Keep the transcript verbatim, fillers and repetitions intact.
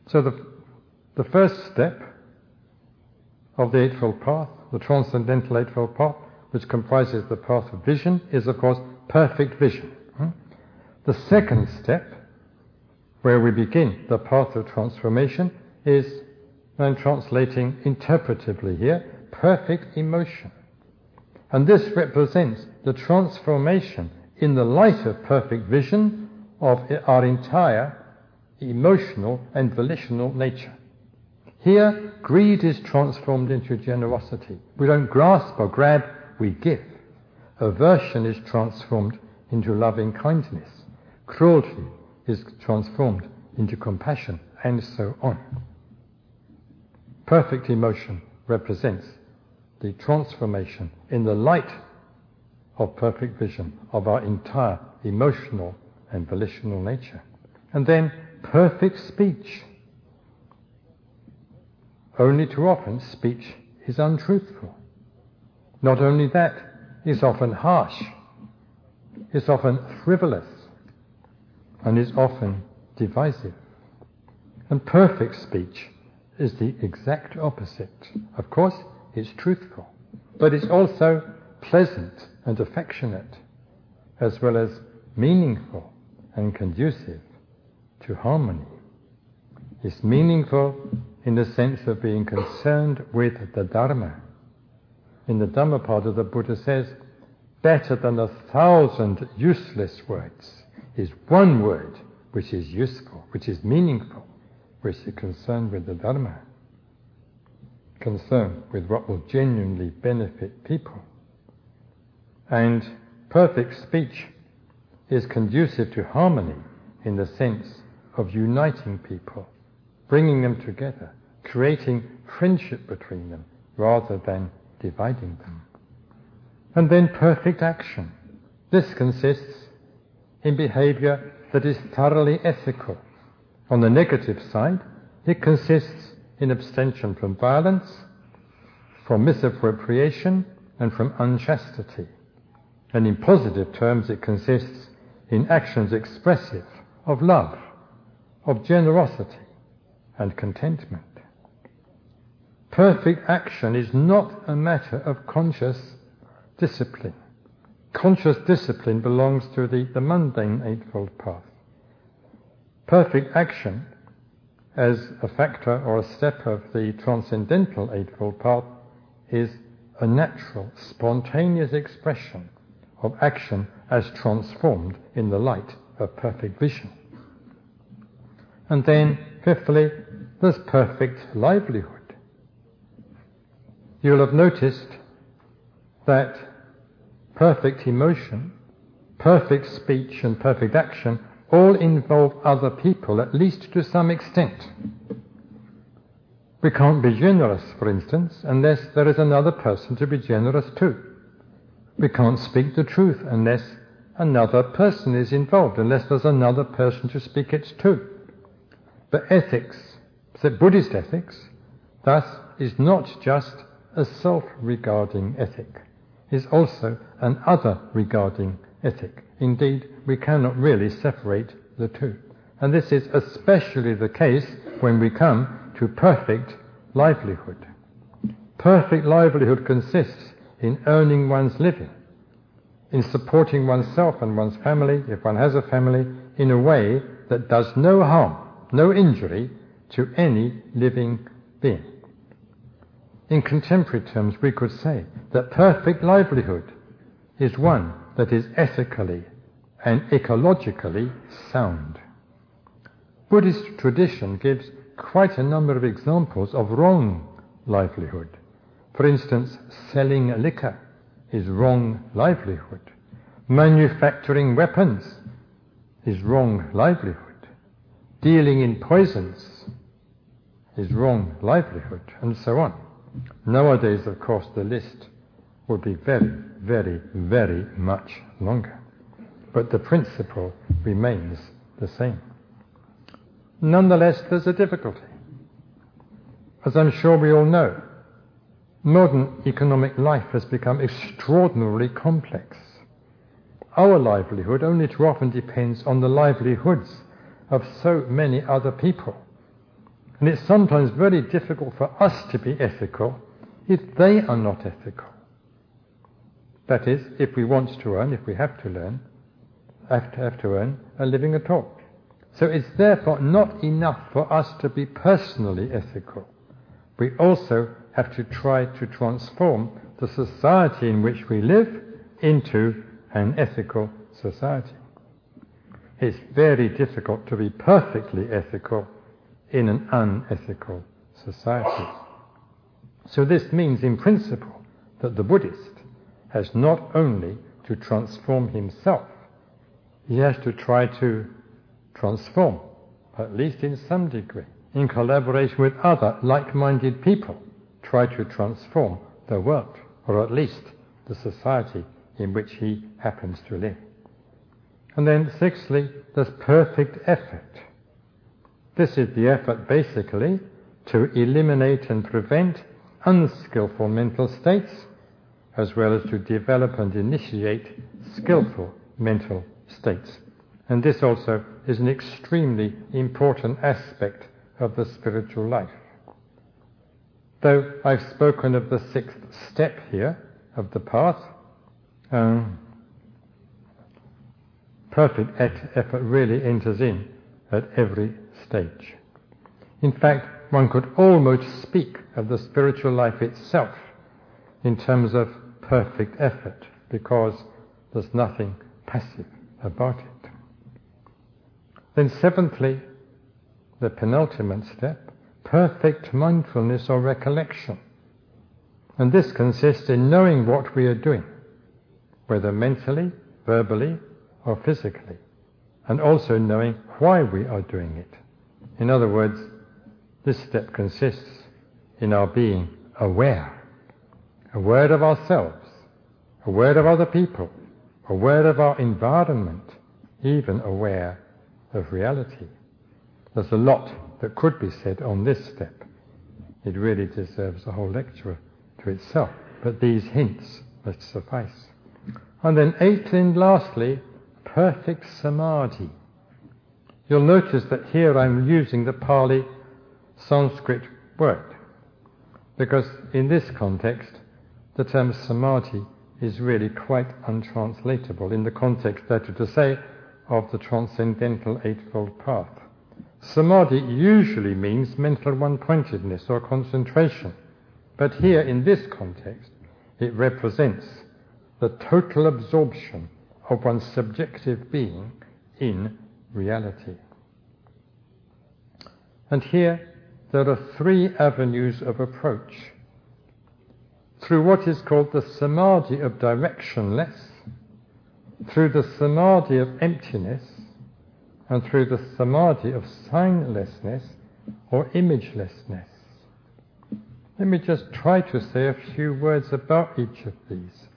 So the, the first step of the Eightfold Path, the Transcendental Eightfold Path, which comprises the path of vision, is of course perfect vision. The second step, where we begin the path of transformation, is, I'm translating interpretively here, perfect emotion. And this represents the transformation in the light of perfect vision of our entire emotional and volitional nature. Here, greed is transformed into generosity. We don't grasp or grab, we give. Aversion is transformed into loving kindness. Cruelty is transformed into compassion, and so on. Perfect emotion represents the transformation in the light of perfect vision of our entire emotional and volitional nature. And then perfect speech. Only too often speech is untruthful. Not only that, it's often harsh, it's often frivolous, and is often divisive. And perfect speech is the exact opposite. Of course, it's truthful, but it's also pleasant and affectionate, as well as meaningful and conducive to harmony. It's meaningful in the sense of being concerned with the Dharma. In the Dhammapada, the Buddha says, better than a thousand useless words is one word which is useful, which is meaningful, which is concerned with the Dharma, concerned with what will genuinely benefit people. And perfect speech is conducive to harmony in the sense of uniting people, bringing them together, creating friendship between them rather than dividing them. And then perfect action. This consists in behavior that is thoroughly ethical. On the negative side, it consists in abstention from violence, from misappropriation, and from unchastity. And in positive terms, it consists in actions expressive of love, of generosity, and contentment. Perfect action is not a matter of conscious discipline. Conscious discipline belongs to the, the mundane Eightfold Path. Perfect action, as a factor or a step of the Transcendental Eightfold Path, is a natural, spontaneous expression of action as transformed in the light of perfect vision. And then, fifthly, there's perfect livelihood. You'll have noticed that perfect emotion, perfect speech, and perfect action all involve other people, at least to some extent. We can't be generous, for instance, unless there is another person to be generous to. We can't speak the truth unless another person is involved, unless there's another person to speak it to. But ethics, so Buddhist ethics, thus is not just a self-regarding ethic, is also an other-regarding ethic. Indeed, we cannot really separate the two. And this is especially the case when we come to perfect livelihood. Perfect livelihood consists in earning one's living, in supporting oneself and one's family, if one has a family, in a way that does no harm, no injury to any living being. In contemporary terms, we could say that perfect livelihood is one that is ethically and ecologically sound. Buddhist tradition gives quite a number of examples of wrong livelihood. For instance, selling liquor is wrong livelihood. Manufacturing weapons is wrong livelihood. Dealing in poisons is wrong livelihood, and so on. Nowadays, of course, the list would be very, very, very much longer. But the principle remains the same. Nonetheless, there's a difficulty. As I'm sure we all know, modern economic life has become extraordinarily complex. Our livelihood only too often depends on the livelihoods of so many other people. And it's sometimes very difficult for us to be ethical if they are not ethical. That is, if we want to earn, if we have to learn, have to, have to earn a living at all. So it's therefore not enough for us to be personally ethical. We also have to try to transform the society in which we live into an ethical society. It's very difficult to be perfectly ethical in an unethical society. So this means, in principle, that the Buddhist has not only to transform himself, he has to try to transform, at least in some degree, in collaboration with other like-minded people, try to transform the world, or at least the society in which he happens to live. And then sixthly, there's perfect effort. This is the effort basically to eliminate and prevent unskillful mental states, as well as to develop and initiate skillful mental states. And this also is an extremely important aspect of the spiritual life. Though I've spoken of the sixth step here of the path, um, perfect et- effort really enters in at every stage. In fact, one could almost speak of the spiritual life itself in terms of perfect effort, because there's nothing passive about it. Then seventhly, the penultimate step, perfect mindfulness or recollection. And this consists in knowing what we are doing, whether mentally, verbally, or physically, and also knowing why we are doing it. In other words, this step consists in our being aware, aware of ourselves, aware of other people, aware of our environment, even aware of reality. There's a lot that could be said on this step. It really deserves a whole lecture to itself, but these hints must suffice. And then eighth and lastly, perfect samadhi. You'll notice that here I'm using the Pali Sanskrit word, because in this context the term samadhi is really quite untranslatable in the context, that is to say, of the Transcendental Eightfold Path. Samadhi usually means mental one-pointedness or concentration, but here in this context it represents the total absorption of one's subjective being in reality. And here there are three avenues of approach. Through what is called the samadhi of directionless, through the samadhi of emptiness, and through the samadhi of signlessness or imagelessness. Let me just try to say a few words about each of these.